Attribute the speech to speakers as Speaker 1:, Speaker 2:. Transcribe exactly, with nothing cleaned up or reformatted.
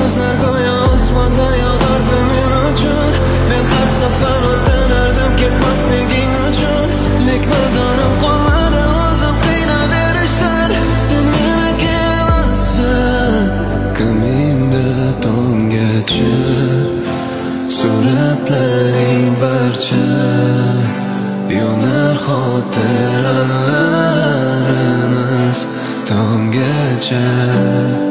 Speaker 1: yulduzlar go'yo osmonda yog'ardi men uchun. Men har safar o'tlanardim ketmasliging uchun. Lek madonim qolmadi o'zim qiynaverishdan. Sen meniki emassan. Kaminda tonggacha suratlaring barcha yonar xotiralarimiz tonggacha.